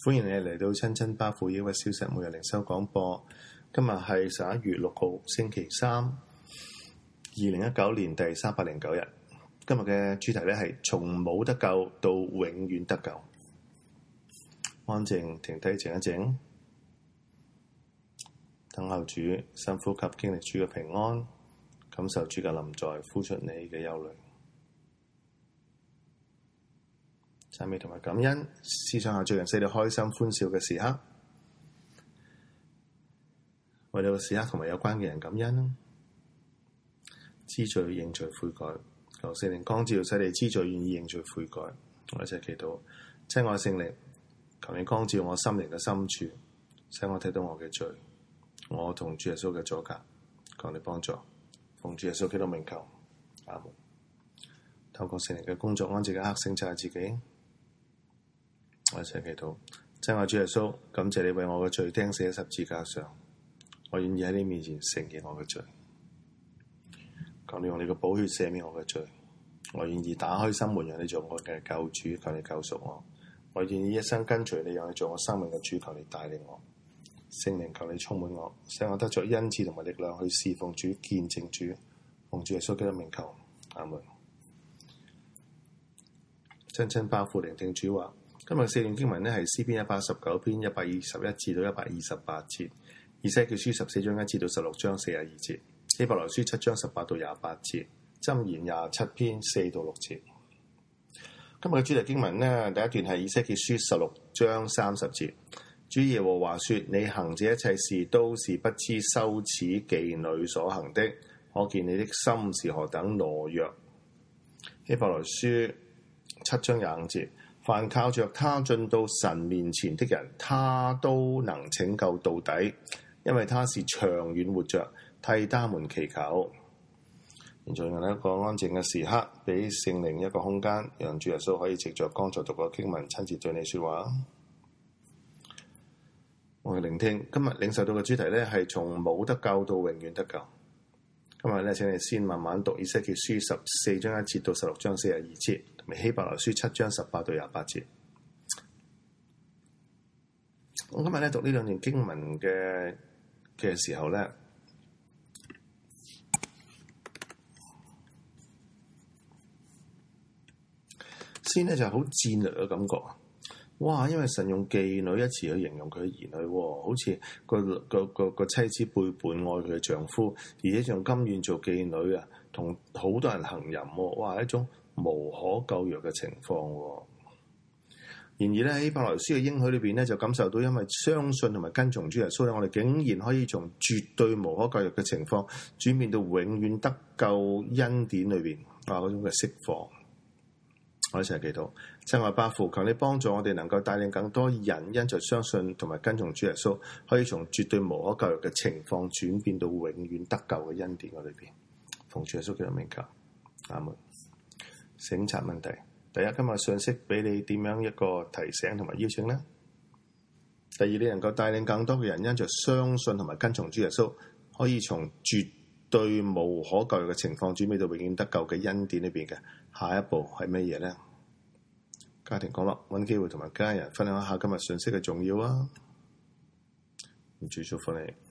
歡迎你嚟到親親巴父抑鬱消失每日靈修廣播。今日係11月6號星期三，2019年第309日。今日嘅主題咧係從冇得救到永遠得救。安靜停低靜一靜，等候主，深呼吸，經歷主嘅平安，感受主嘅臨在，呼出你嘅憂慮。讚美同埋感恩，思想下最近使你開心歡笑嘅時刻，為到個時刻同埋有關嘅人感恩，知罪認罪悔改，求聖靈光照使你知罪願意認罪悔改。我一齊祈禱，親愛聖靈，求你光照我心靈嘅深處，使我睇到我嘅罪，我同主耶穌嘅阻隔，求你幫助，奉主耶穌基督名求，阿門。透過聖靈嘅工作，安靜嘅克星就係自己。我一齊祈禱，親愛主耶穌，感謝你為我嘅罪釘死喺十字架上，我願意喺你面前承認我嘅罪，求你用你嘅寶血赦免我嘅罪，我願意打開心門讓你做我嘅救主，求你救贖我，我願意一生跟隨你，讓你做我生命嘅主，求你帶領我，聖靈求你充滿我，使我得着恩賜同埋力量去侍奉主、見證主，奉主耶穌基督名求，阿門。親親巴父聆聽主話。今日四段經文呢係詩篇119篇121至到128節，以西結書14章1至到16章42節，希伯來書7章18到28節，箴言27篇4到6節。今日嘅主題經文呢，第一段係以西結書16章30節，主耶和華說：你行這一切事都是不知羞恥妓女所行的，可見你的心是何等懦弱。希伯來書7章25節。凡靠着他進到神面前的人，他都能拯救到底，因為他是長遠活着，替他們祈求。現在用一個安靜嘅時刻，俾聖靈一個空間，讓主耶穌可以藉着剛才讀過經文，親自對你說話。我哋聆聽今日領受到嘅主題呢，係從冇得救到永遠得救。今日呢，請你先慢慢讀以西結書14章1節到16章42節。希伯來書7章18到28節。我今日咧讀呢兩段經文嘅時候咧，先咧就好戰略嘅感覺。哇！因為神用妓女一詞去形容佢嘅兒女，好似個妻子背叛愛佢嘅丈夫，而且仲甘願做妓女啊，同好多人行淫。哇！一種無可救藥嘅情況。然而咧喺希伯來書嘅應許裏邊咧，就感受到因為相信同埋跟從主耶穌咧，我哋竟然可以從絕對無可救藥嘅情況轉變到永遠得救恩典裏邊嗰種嘅釋放。我一齊祈禱，親愛巴父，求你幫助我哋能夠帶領更多人因着相信同埋跟從主耶穌，可以從絕對無可救藥嘅情況轉變到永遠得救嘅恩典嘅裏邊。奉主耶穌基督名求，阿門。省察問題，第一，今日信息俾你點樣一個提醒同埋邀請呢？第二，你能夠帶領更多嘅人因着相信同埋跟從主耶穌，可以從絕對無可救藥嘅情況轉變到永遠得救嘅恩典裏邊嘅下一步係乜嘢呢？家庭講落，揾機會同埋家人分享一下今日信息嘅重要啊！主祝福你。